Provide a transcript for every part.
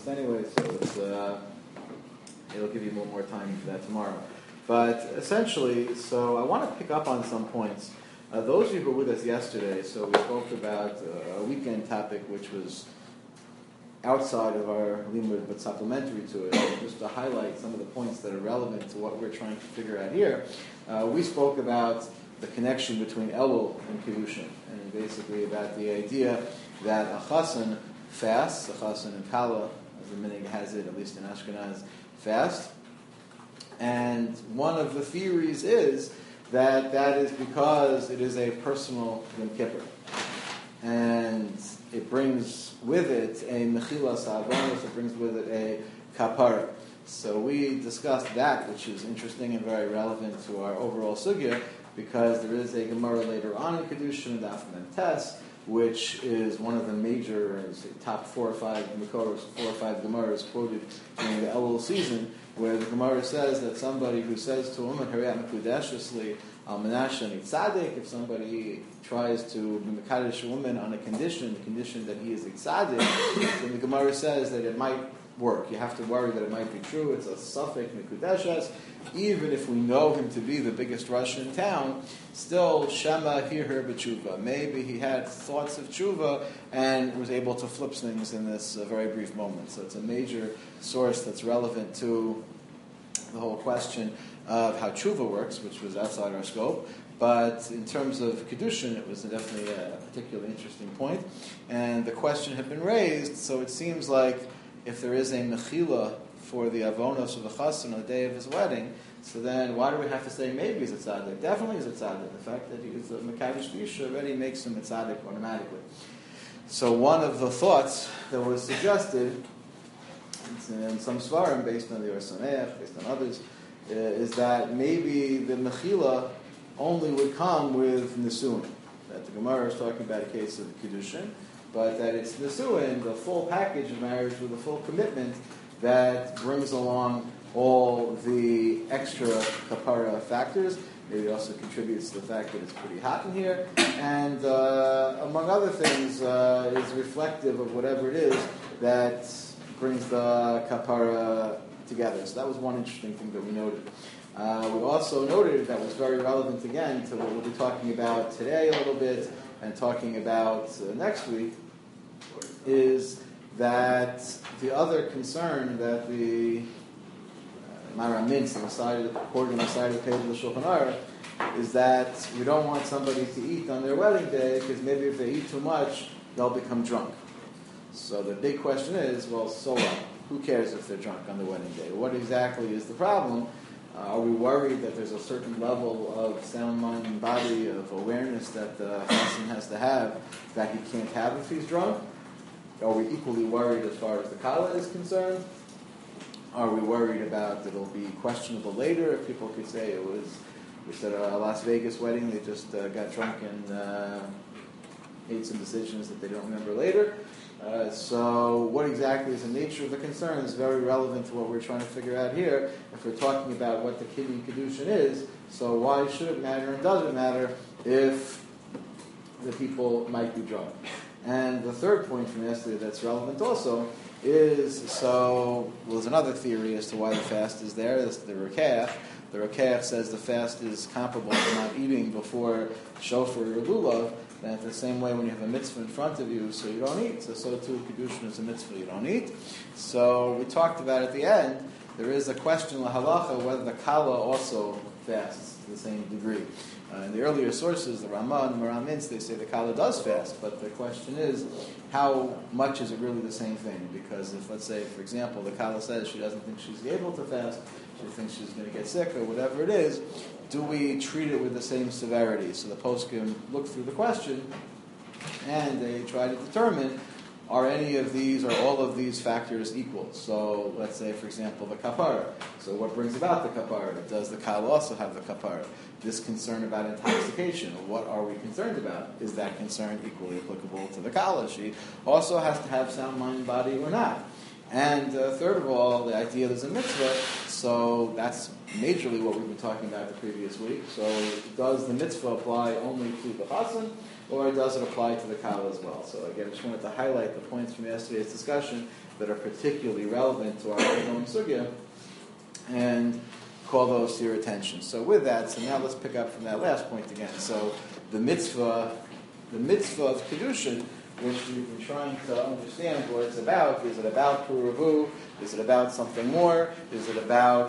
points anyway, so it'll give you a little more time for that tomorrow. But essentially, so I want to pick up on some points. Those of you who were with us yesterday, so we spoke about a weekend topic which was outside of our limud but supplementary to it, just to highlight some of the points that are relevant to what we're trying to figure out here. We spoke about the connection between Elul and Kiddushin, and basically about the idea that a chassan fasts, a chassan and kala, as the minhag has it, at least in Ashkenaz, fast. And one of the theories is that that is because it is a personal Yom Kippur. And it brings with it a mechilas ha'avonos, it brings with it a kapara. So we discussed that, which is interesting and very relevant to our overall sugya, because there is a Gemara later on in Kedushin, Daf Mem Tes, which is one of the major top 4 or 5 Mekoros, 4 or 5 Gemaras quoted during the Elul season, where the Gemara says that somebody who says to a woman, Hariyat Mekudeshesli, Al Menashe Tzaddik, if somebody tries to be Mekadesh a woman on a condition, the condition that he is a Tzaddik, then the Gemara says that it might work. You have to worry that it might be true. It's a Safek Mekudeshes. Even if we know him to be the biggest Russian in town, still Shema Hirher B'tshuva. Maybe he had thoughts of tshuva and was able to flip things in this very brief moment. So it's a major source that's relevant to the whole question of how tshuva works, which was outside our scope. But in terms of Kedushin, it was definitely a particularly interesting point. And the question had been raised, so it seems like if there is a mechila for the avonos of the chassan on the day of his wedding, so then why do we have to say maybe he's a tzaddik? Definitely he's a tzaddik. The fact that he is a mekadosh isha already makes him a tzaddik automatically. So one of the thoughts that was suggested in some svarim, based on the Or Sameach, based on others, is that maybe the mechila only would come with nisuin. That the Gemara is talking about a case of Kiddushin, but that it's nisuin, the full package of marriage with a full commitment, that brings along all the extra kapara factors. Maybe it also contributes to the fact that it's pretty hot in here, and among other things, is reflective of whatever it is that brings the kapara together. So that was one interesting thing that we noted. We also noted that was very relevant again to what we'll be talking about today a little bit and talking about next week, is that the other concern that the Maram Mintz, quoted on the side of the page of the Shulchan Aruch, is that we don't want somebody to eat on their wedding day, because maybe if they eat too much, they'll become drunk. So the big question is, well, so what? Who cares if they're drunk on the wedding day? What exactly is the problem? Are we worried that there's a certain level of sound mind and body, of awareness that the person has to have that he can't have if he's drunk? Are we equally worried as far as the kala is concerned? Are we worried about that it'll be questionable later if people could say it was, we said a Las Vegas wedding, they just got drunk and made some decisions that they don't remember later? So what exactly is the nature of the concern is very relevant to what we're trying to figure out here. If we're talking about what the Kinyan Kedushin is, so why should it matter and does it matter if the people might be drunk? And the third point from yesterday that's relevant also is, so there's another theory as to why the fast is there. That's the Rokeach. The Rokeach says the fast is comparable to not eating before shofar or lulav. And the same way when you have a mitzvah in front of you, so you don't eat. So too, Kedushin is a mitzvah, you don't eat. So we talked about at the end, there is a question, la halacha, whether the kala also fasts to the same degree. In the earlier sources, the Ramah and the Maram Mintz, they say the kala does fast, but the question is, how much is it really the same thing? Because if, let's say, for example, the kala says she doesn't think she's able to fast, she thinks she's going to get sick or whatever it is, do we treat it with the same severity? So the poskim look through the question and they try to determine, are any of these or all of these factors equal? So let's say, for example, the kapara. So what brings about the kapara? Does the kala also have the kapara? This concern about intoxication, what are we concerned about? Is that concern equally applicable to the kala? She also has to have sound mind, body, or not. And third of all, the idea there's a mitzvah, So that's majorly what we've been talking about the previous week. So does the mitzvah apply only to the chassan, or does it apply to the kala as well? So again, I just wanted to highlight the points from yesterday's discussion that are particularly relevant to our ongoing sugya, and call those to your attention. So with that, so now let's pick up from that last point again. So the mitzvah of Kedushin, which we've been trying to understand what it's about. Is it about Puruvu? Is it about something more? Is it about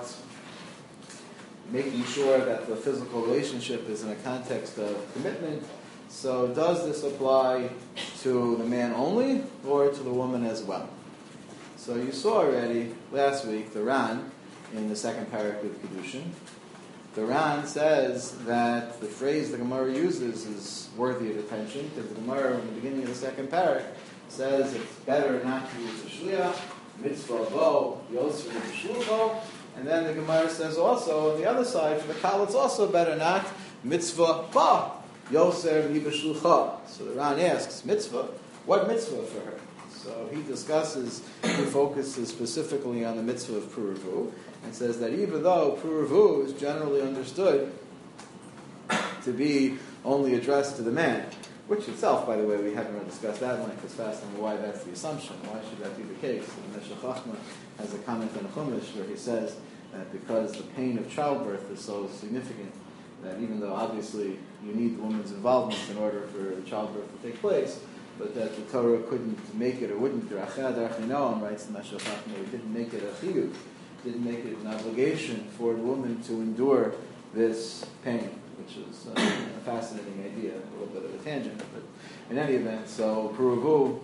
making sure that the physical relationship is in a context of commitment? So does this apply to the man only, or to the woman as well? So you saw already last week the Ran in the second parak of Kedushin. The Ran says that the phrase the Gemara uses is worthy of attention, because the Gemara in the beginning of the second parak says it's better not to use the shliach, mitzvah bo, yosef b'shlucho, and then the Gemara says also on the other side for the kal it's also better not mitzvah ba, yosef b'shlucho. So the Ran asks, mitzvah, what mitzvah for her? So he focuses specifically on the mitzvah of Puruvu, and says that even though Puruvu is generally understood to be only addressed to the man, which itself, by the way, we haven't really discussed that much, it's fascinating why that's the assumption. Why should that be the case? And Meshech Chochmah has a comment in the Chumash where he says that because the pain of childbirth is so significant, that even though obviously you need the woman's involvement in order for the childbirth to take place, but that the Torah couldn't make it, or wouldn't, writes in Meshech Chochmah, it didn't make it a chiyuv, didn't make it an obligation for the woman to endure this pain, which is a fascinating idea, a little bit of a tangent, but in any event, so Puruvu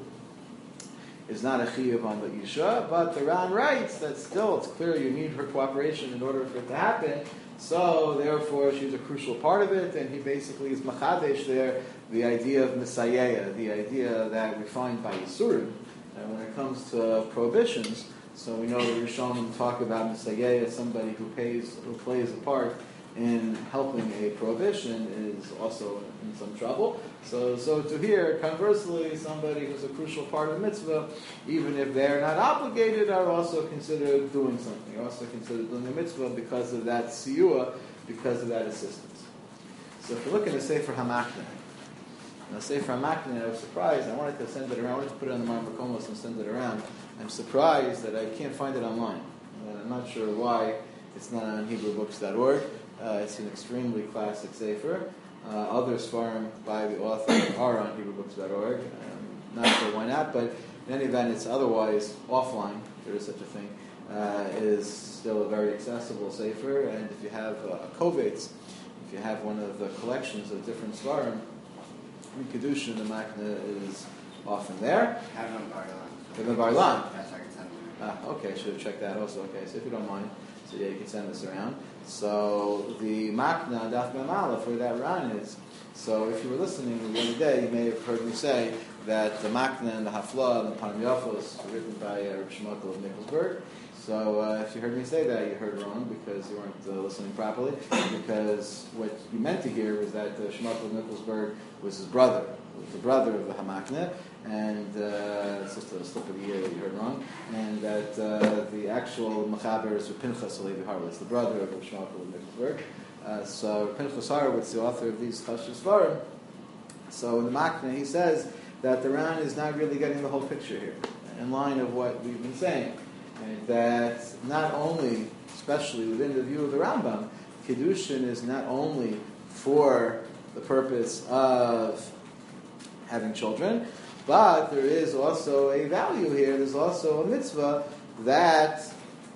is not a chiyuv on the Isha, but the Ran writes that still it's clear you need her cooperation in order for it to happen, so therefore she's a crucial part of it, and he basically is machadesh there, the idea of Messiah, the idea that we find by Yisurim, and when it comes to prohibitions. So we know that Rishonim talk about Messiah as somebody who plays a part in helping a prohibition is also in some trouble. So to here, conversely, somebody who's a crucial part of the mitzvah, even if they're not obligated, are also considered doing something, are also considered doing a mitzvah because of that siyua, because of that assistance. So if you look at the Sefer HaMakneh, now Sefer HaMakneh, I was surprised, I wanted to send it around, I wanted to put it on the Mar Makomos and send it around. I'm surprised that I can't find it online. I'm not sure why it's not on HebrewBooks.org. It's an extremely classic sefer. Other svarim by the author are on HebrewBooks.org. Not sure why not, but in any event, it's otherwise offline. There is such a thing. It is still a very accessible sefer, and if you have a kovetz, if you have one of the collections of different svarim, in Kedushin, the Makna is often there. I have it on Bar-Ilan. The Bar-Ilan. Yes, I can send it. Okay, should have checked that also. Okay, so if you don't mind, so yeah, you can send this around. So the Makna Daf Mem Aleph, where that Ran is. So if you were listening the other day, you may have heard me say that the Makna and the Hafla and the Panim Yafos were written by Reb Shmuel of Nikolsburg. So if you heard me say that, you heard wrong because you weren't listening properly. Because what you meant to hear was that Shmuel of Nikolsburg was his brother. He was the brother of the Hamakneh, and it's just a slip of the ear that you heard wrong. And that the actual Mechaber is Pinchas Levi Horowitz, the brother of Shmuel of Nikolsburg. So Pinchas Horowitz, the author of these Chashuv Svarim. So in the Makneh, he says that the Ran is not really getting the whole picture here, in line of what we've been saying. And that not only, especially within the view of the Rambam, Kedushin is not only for the purpose of having children, but there is also a value here, there's also a mitzvah that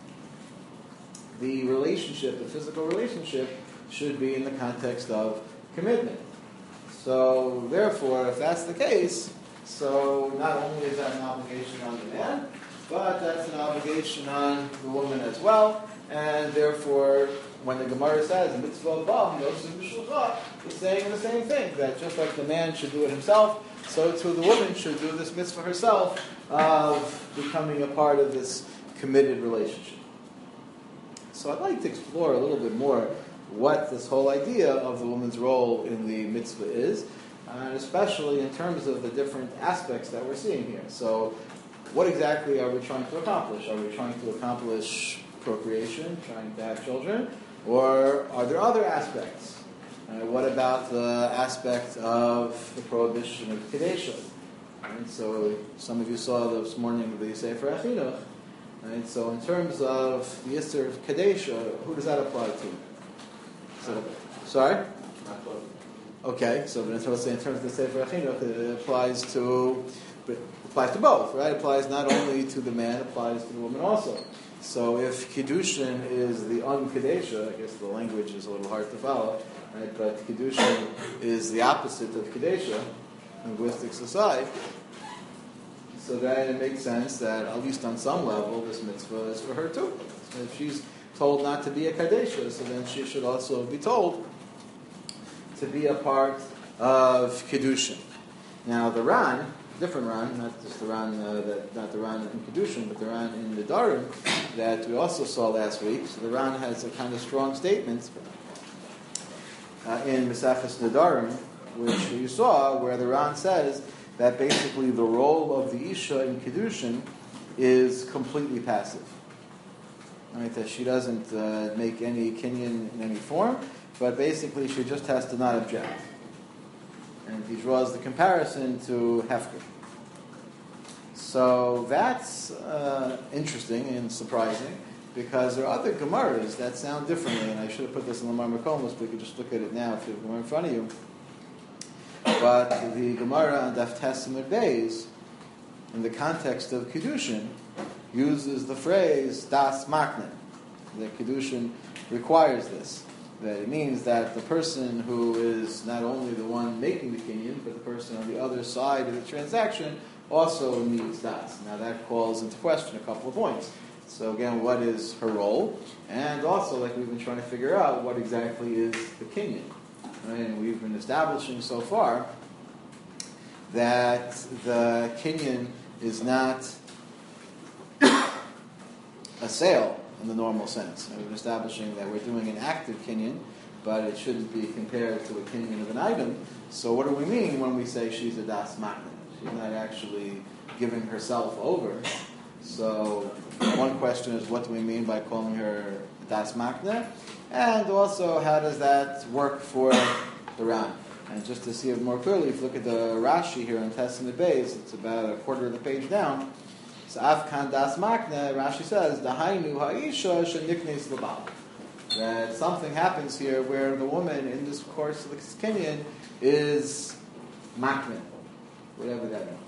the relationship, the physical relationship, should be in the context of commitment. So therefore, if that's the case, so not only is that an obligation on the man, but that's an obligation on the woman as well, and therefore, when the Gemara says mitzvah ba, it's saying the same thing, that just like the man should do it himself, so too the woman should do this mitzvah herself of becoming a part of this committed relationship. So I'd like to explore a little bit more what this whole idea of the woman's role in the mitzvah is, and especially in terms of the different aspects that we're seeing here. So what exactly are we trying to accomplish? Are we trying to accomplish procreation, trying to have children, or are there other aspects? What about the aspect of the prohibition of Kedesha? Right? So some of you saw this morning the Sefer HaChinuch. Right? So in terms of the Isser of Kedesha, who does that apply to? So, sorry? Okay, so in terms of the Sefer HaChinuch, it applies to both, right? It applies not only to the man, it applies to the woman also. So if Kiddushin is the un-Kedesha, I guess the language is a little hard to follow, right? But Kiddushin is the opposite of Kedesha, linguistics aside, so then it makes sense that, at least on some level, this mitzvah is for her too. So if she's told not to be a Kadesha, so then she should also be told to be a part of Kiddushin. Now the Ran, different Ran, not just the Ran, not the Ran in Kiddushin, but the Ran in the Nedarim that we also saw last week. So the Ran has a kind of strong statement in Mesachos Nedarim, which you saw, where the Ran says that basically the role of the Isha in Kiddushin is completely passive. Right, that she doesn't make any kinyan in any form, but basically she just has to not object. And he draws the comparison to Hefker. So that's interesting and surprising, because there are other Gemaras that sound differently, and I should have put this in the Lamar Makomos, but you can just look at it now if you have the Gemara in front of you. But the Gemara on Daf Tessim Beis, in the context of Kiddushin, uses the phrase das makne. That Kiddushin requires this. That it means that the person who is not only the one making the kinyan, but the person on the other side of the transaction also needs das. Now that calls into question a couple of points. So again, what is her role? And also, like we've been trying to figure out, what exactly is the kinyan? Right? And we've been establishing so far that the kinyan is not a sale in the normal sense. And we've been establishing that we're doing an active kinyan, but it shouldn't be compared to a kinyan of an item. So what do we mean when we say she's a das makna? She's not actually giving herself over. So one question is, what do we mean by calling her das makna? And also, how does that work for the Ran? And just to see it more clearly, if you look at the Rashi here in Tessin Beis, it's about a quarter of the page down. So Afkan das makna, Rashi says, Dahainu ha'isha sheniknes lebal. That something happens here where the woman in this course of the kinyan is makna, whatever that means.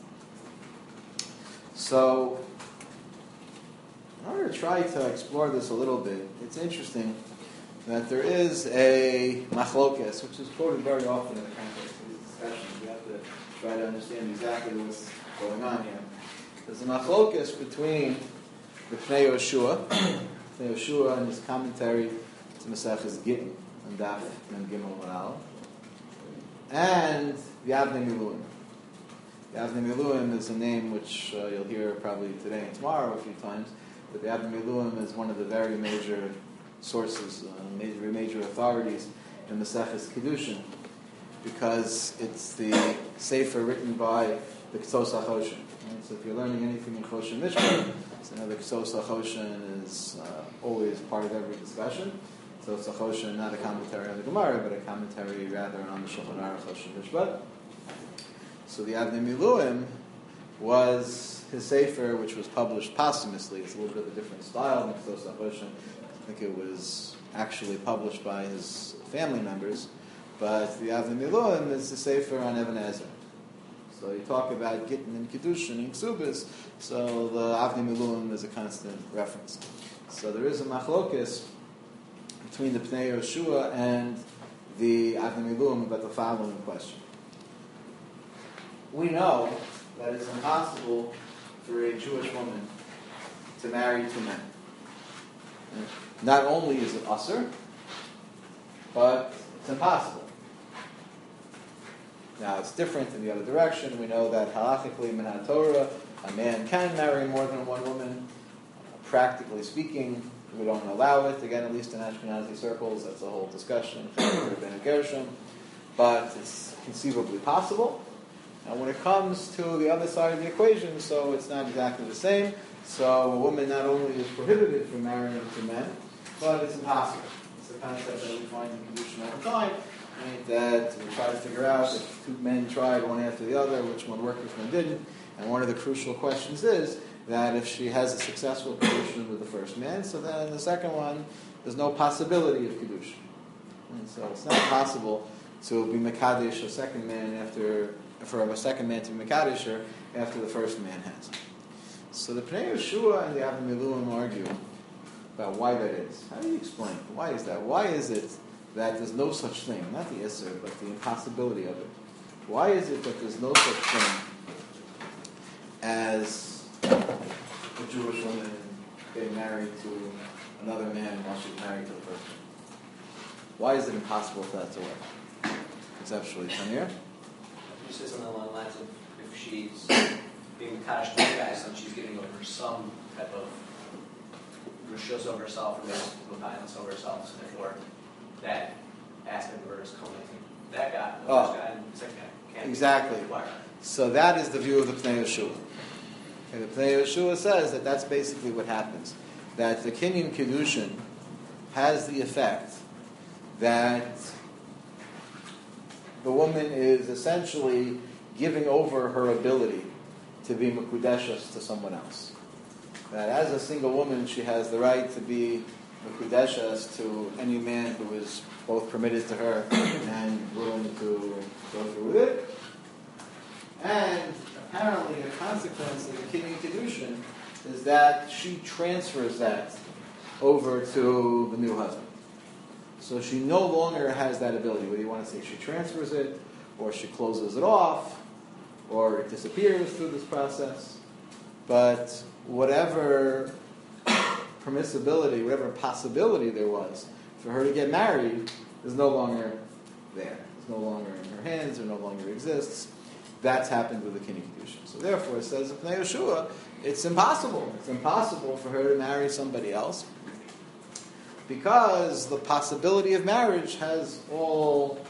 So, in order to try to explore this a little bit, it's interesting that there is a machlokes, which is quoted very often in the context of these discussions. We have to try to understand exactly what's going on here. There's a machlokes between the Pnei Yoshua, Pnei Yoshua and his commentary to Maseches Gittin and Daf and Gimel Malal, and the Avnei Miluim. The Avnei Miluim is a name which you'll hear probably today and tomorrow a few times, but the Avnei Miluim is one of the very major sources, major authorities in Maseches Kiddushin, because it's the sefer written by the Ksos HaChoshen. Right? So if you're learning anything in Choshen Mishkan, so the Ksos HaChoshen is always part of every discussion. Ksos HaChoshen, not a commentary on the Gemara, but a commentary rather on the Shulchan Aruch Choshen Mishpat. So the Avnei Miluim was his sefer, which was published posthumously. It's a little bit of a different style than Ksos HaChoshen. I think it was actually published by his family members, but the Avnei Miluim is the sefer on Even HaEzer. So you talk about Gittin and Kiddushin and Ksubis, so the Avnei Miluim is a constant reference. So there is a machlokes between the Pnei Yoshua and the Avnei Miluim about the following question. We know that it's impossible for a Jewish woman to marry two men. Not only is it usher, but it's impossible. Now, it's different in the other direction. We know that halachically, min haTorah, a man can marry more than one woman. Practically speaking, we don't allow it. Again, at least in Ashkenazi circles, that's a whole discussion. But it's conceivably possible. And when it comes to the other side of the equation, so it's not exactly the same. So a woman not only is prohibited from marrying two men, but it's impossible. It's a concept that we find in Kedushin all the time, right? That we try to figure out if two men tried one after the other, which one worked, which one didn't. And one of the crucial questions is that if she has a successful Kedushin with the first man, so then the second one, there's no possibility of Kedushin. And so it's not possible to be Mekadesh a second man for a second man to be Mekadesh her after the first man has. So the Pnei Yeshua and the Avnei Miluim argue about why that is. How do you explain? Why is that? Why is it that there's no such thing, not the Isser, but the impossibility of it? Why is it that there's no such thing as a Jewish woman getting married to another man while she's married to the first man? Why is it impossible for that to work? Conceptually, Tanir? You said something along the lines of if she's being attached to the guy, so she's giving over some type of rishos over herself, or maybe violence over herself, so therefore that aspect of her is coming to that guy, the first guy, and the second guy. Can't Exactly. require. So that is the view of the Pnei Yeshua. Okay, the Pnei Yeshua says that that's basically what happens. That the Kinyan Kedushin has the effect that the woman is essentially giving over her ability to be Mekudeshes to someone else. That as a single woman, she has the right to be Mekudeshes to any man who is both permitted to her and willing to go through with it. And apparently the consequence of the Kinyan Kedushin is that she transfers that over to the new husband. So she no longer has that ability. Whether you want to say she transfers it, or she closes it off, or it disappears through this process. But whatever permissibility, whatever possibility there was for her to get married is no longer there. It's no longer in her hands, or no longer exists. That's happened with the Kinyan Kedushin. So therefore, it says in Pnei Yeshua, it's impossible. It's impossible for her to marry somebody else because the possibility of marriage has all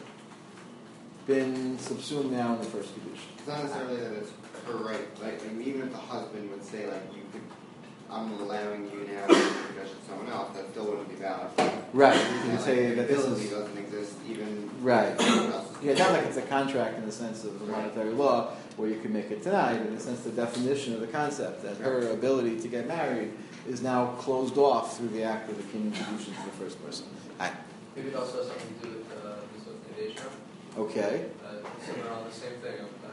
been subsumed now in the first Kedushin. It's not necessarily that it's her right. Like even if the husband would say, like, you could, I'm allowing you now to possession of someone else, that still wouldn't be valid. Right. You can say that this ability is doesn't exist even. right. Else. Yeah, not like it's a contract in the sense of the monetary law where you can make it tonight, in the sense the definition of the concept that her ability to get married is now closed off through the act of the Kinyan Kedushin to the first person. Maybe it also has something to do with Kedusha. Okay. Similar on the same thing.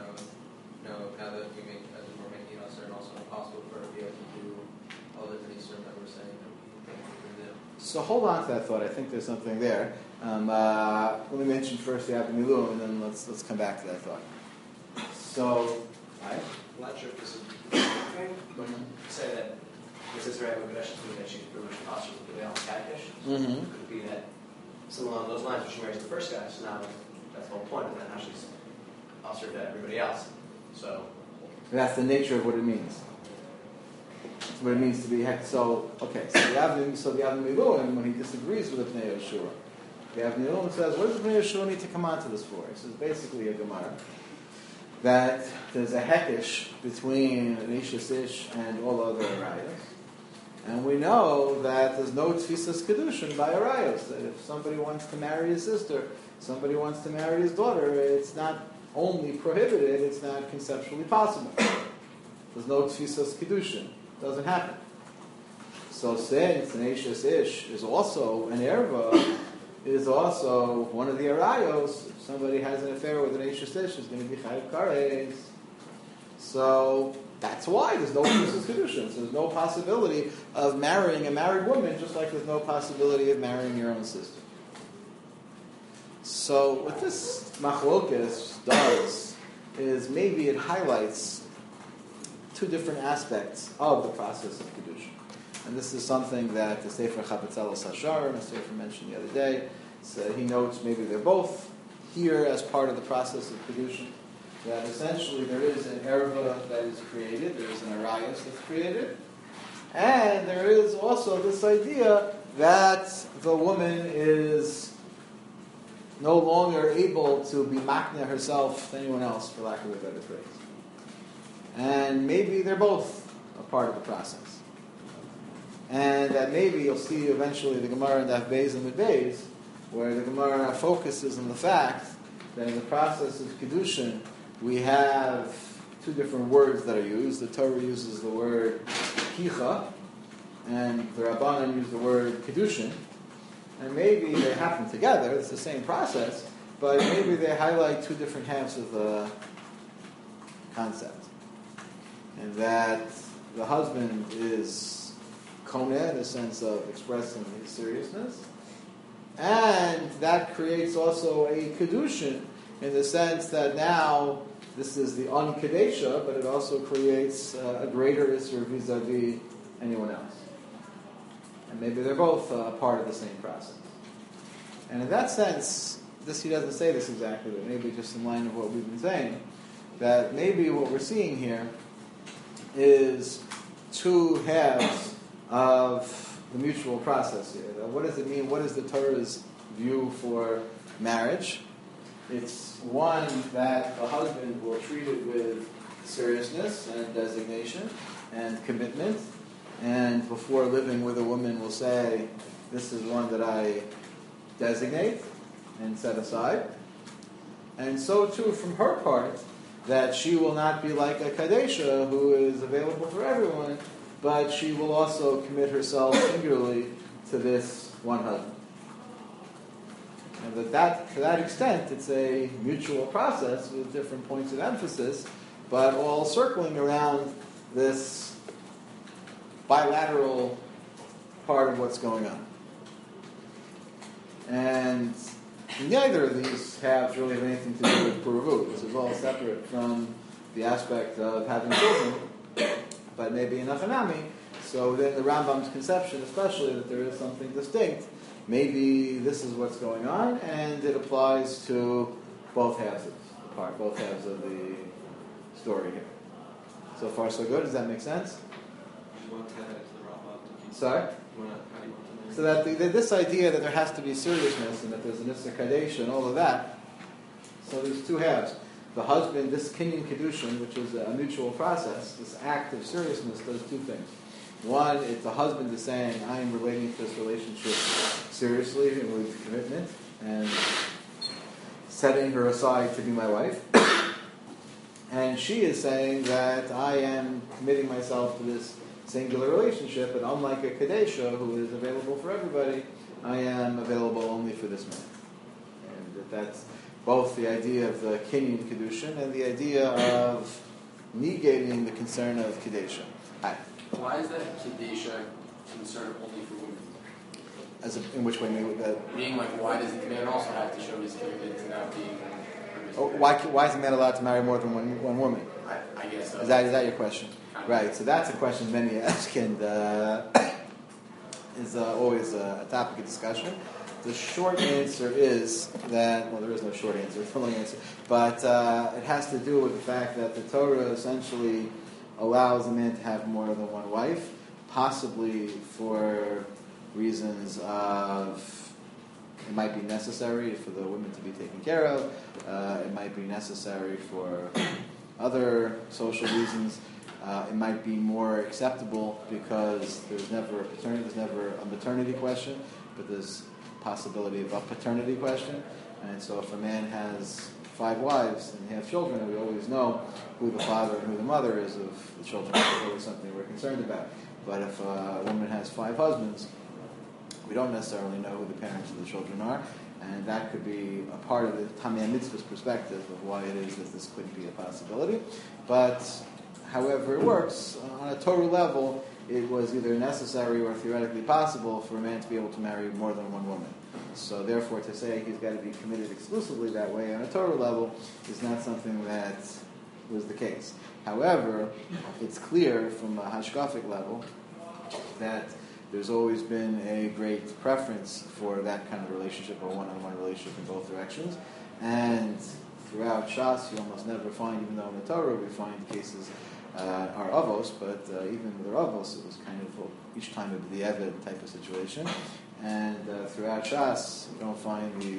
Now that we're making us and also impossible for her to be able to do all the things that we're saying that we can do. So hold on to that thought. I think there's something there. Let me mention first the Avnei Miluim, and then let's come back to that thought. So, I'm not sure if this is when you say that this is her Mekadesh, that she's pretty much possible to be on Kaddish. mm-hmm. Could it be that something along those lines, when she marries the first guy, so now that's the whole point, and then now she's offered to everybody else. So That's the nature of what it means. That's what it means to be so. Okay, so the Avnei Miluim, when he disagrees with the Pnei Yeshua, the Avnei Miluim says, "What does the Pnei Yeshua need to come onto this for?" He says basically a Gemara that there's a hekesh between an Ishus Ish and all other arayos, and we know that there's no tfisas kedushin by arayos. That if somebody wants to marry his sister, somebody wants to marry his daughter, it's not only prohibited, it's not conceptually possible. There's no tfisas kedushin. It doesn't happen. So since an Ishus Ish is also an erva, is also one of the arayos. If somebody has an affair with an Ishus Ish, is going to be chayav kares. So that's why there's no tfisas kedushin. So there's no possibility of marrying a married woman, just like there's no possibility of marrying your own sister. So what this machlokas does is maybe it highlights two different aspects of the process of kedushin. And this is something that the Sefer Chabetzelos Hashar, and the Sefer mentioned the other day. So he notes maybe they're both here as part of the process of kedushin. That essentially there is an erva that is created, there is an arayos that's created, and there is also this idea that the woman is no longer able to be makna herself to anyone else, for lack of a better phrase. And maybe they're both a part of the process. And that maybe you'll see eventually the Gemara in Daf Beis and Beis, where the Gemara focuses on the fact that in the process of Kedushin, we have two different words that are used. The Torah uses the word Kicha, and the Rabbanan use the word Kedushin. And maybe they happen together, it's the same process, but maybe they highlight two different halves of the concept. And that the husband is koneh in the sense of expressing his seriousness, and that creates also a kedushin in the sense that now this is the unkadesha, but it also creates a greater isser vis-a-vis anyone else. And maybe they're both part of the same process. And in that sense, he doesn't say this exactly, but maybe just in line of what we've been saying, that maybe what we're seeing here is two halves of the mutual process here. What does it mean? What is the Torah's view for marriage? It's one that the husband will treat it with seriousness and designation and commitment, and before living with a woman will say, this is one that I designate and set aside. And so too from her part, that she will not be like a Kadesha who is available for everyone, but she will also commit herself singularly to this one husband. And that to that extent, it's a mutual process with different points of emphasis, but all circling around this bilateral part of what's going on. And neither of these halves really have anything to do with Puravu. This is all separate from the aspect of having children, but maybe in Achanami. So within the Rambam's conception, especially, that there is something distinct, maybe this is what's going on, and it applies to both halves of the part, both halves of the story here. So far, so good. Does that make sense? Sorry? So that this idea that there has to be seriousness and that there's an Issa Kadesh and all of that, so there's two halves. The husband, this Kinyan Kedushin, which is a mutual process, this act of seriousness does two things. One, it's the husband is saying, I am relating to this relationship seriously and with commitment and setting her aside to be my wife. And she is saying that I am committing myself to this singular relationship, and unlike a Kadesha who is available for everybody, I am available only for this man. And that's both the idea of the Kinyan Kedushin and the idea of negating the concern of Kadesha. Hi. Why is that Kadesha concern only for women? In which way? Meaning, like, why does the man also have to show his commitment to not being... Why is a man allowed to marry more than one woman? I guess so. Is that your question? Right, so that's a question many ask, and is always a topic of discussion. The short answer is that, well, there is no short answer, it's a long answer, but it has to do with the fact that the Torah essentially allows a man to have more than one wife, possibly for reasons of, it might be necessary for the women to be taken care of, it might be necessary for other social reasons. It might be more acceptable because there's never a maternity question, but there's possibility of a paternity question. And so if a man has 5 wives and he has children, we always know who the father and who the mother is of the children. That's always something we're concerned about. But if a woman has 5 husbands, we don't necessarily know who the parents of the children are. And that could be a part of the Tamei Mitzvah's perspective of why it is that this could be a possibility. But however it works, on a Torah level, it was either necessary or theoretically possible for a man to be able to marry more than one woman. So therefore, to say he's got to be committed exclusively that way on a Torah level is not something that was the case. However, it's clear from a hashkafic level that there's always been a great preference for that kind of relationship, or one-on-one relationship in both directions. And throughout Shas, you almost never find, even though in the Torah we find cases are avos, but even with the avos, it was kind of each time it was the Eved type of situation. And throughout Shas, you don't find the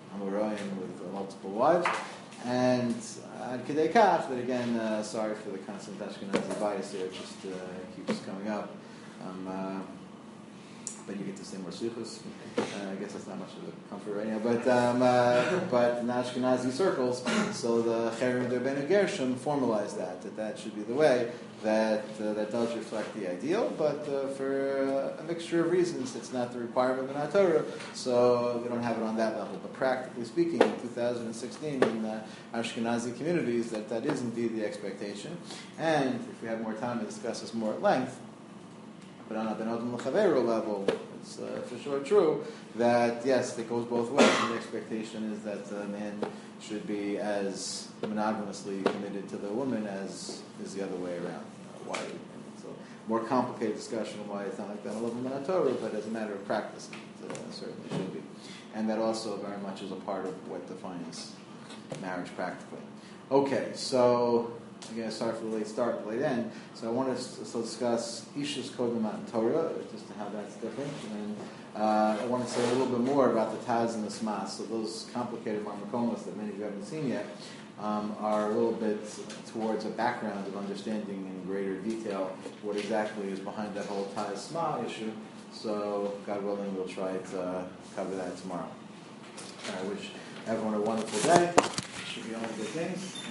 Amoraim with multiple wives. And Ad Kedei Kach, that again, sorry for the constant Ashkenazi bias here, it just keeps coming up. But you get to say more suchos. I guess that's not much of a comfort right now. But in Ashkenazi circles, so the Cherem der Ben Gershom formalized that should be the way, that does reflect the ideal, but for a mixture of reasons, it's not the requirement of the Torah, so we don't have it on that level. But practically speaking, in 2016, in Ashkenazi communities, that is indeed the expectation. And if we have more time to discuss this more at length, but on a Ben Adam L'Chavero level, it's for sure true that, yes, it goes both ways, and the expectation is that the man should be as monogamously committed to the woman as is the other way around. Why? It's a more complicated discussion on why it's not like that in the Torah, but as a matter of practice, it certainly should be. And that also very much is a part of what defines marriage practically. Okay, so again, sorry for the late start, late end. So I want to discuss Ishus Kodem Matan Torah, just how that's different. And I want to say a little bit more about the Taz and the Smas. So those complicated marmakomos that many of you haven't seen yet are a little bit towards a background of understanding in greater detail what exactly is behind that whole Taz Sma issue. So God willing, we'll try to cover that tomorrow. I wish everyone a wonderful day. Should be only good things.